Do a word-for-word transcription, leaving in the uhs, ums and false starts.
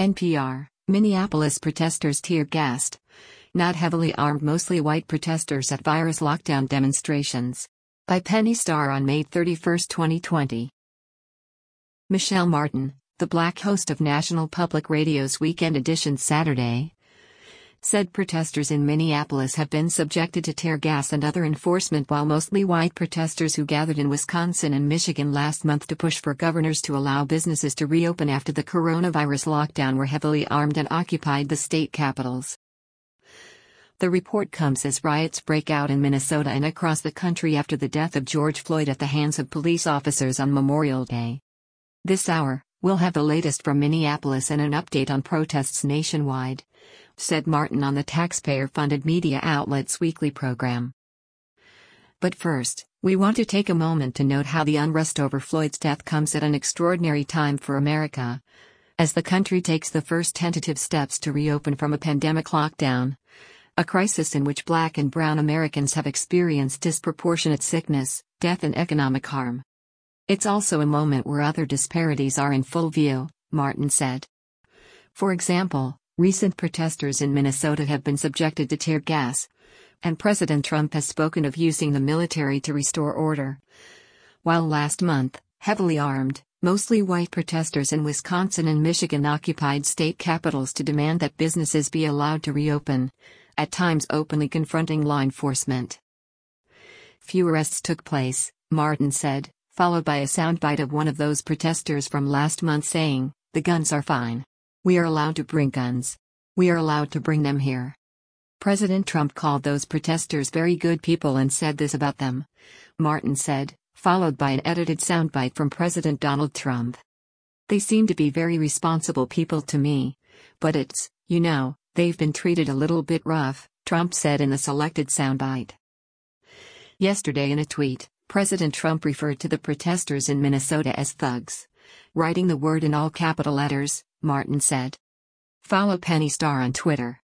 N P R, Minneapolis protesters tear-gassed. Not heavily armed, mostly white protesters at virus lockdown demonstrations. By Penny Starr on May thirty-first, twenty twenty. Michelle Martin, the Black host of National Public Radio's Weekend Edition Saturday, said protesters in Minneapolis have been subjected to tear gas and other enforcement, while mostly white protesters who gathered in Wisconsin and Michigan last month to push for governors to allow businesses to reopen after the coronavirus lockdown were heavily armed and occupied the state capitals. The report comes as riots break out in Minnesota and across the country after the death of George Floyd at the hands of police officers on Memorial Day. This hour, we'll have the latest from Minneapolis and an update on protests nationwide, said Martin on the taxpayer-funded media outlet's weekly program. But first, we want to take a moment to note how the unrest over Floyd's death comes at an extraordinary time for America, as the country takes the first tentative steps to reopen from a pandemic lockdown, a crisis in which Black and Brown Americans have experienced disproportionate sickness, death and economic harm. It's also a moment where other disparities are in full view, Martin said. For example, recent protesters in Minnesota have been subjected to tear gas, and President Trump has spoken of using the military to restore order. While last month, heavily armed, mostly white protesters in Wisconsin and Michigan occupied state capitals to demand that businesses be allowed to reopen, at times openly confronting law enforcement. Few arrests took place, Martin said, followed by a soundbite of one of those protesters from last month saying, "The guns are fine. We are allowed to bring guns. We are allowed to bring them here." President Trump called those protesters very good people and said this about them, Martin said, followed by an edited soundbite from President Donald Trump. "They seem to be very responsible people to me, but it's, you know, they've been treated a little bit rough," Trump said in the selected soundbite. Yesterday in a tweet, President Trump referred to the protesters in Minnesota as thugs. Writing the word in all capital letters, Martin said. Follow Penny Starr on Twitter.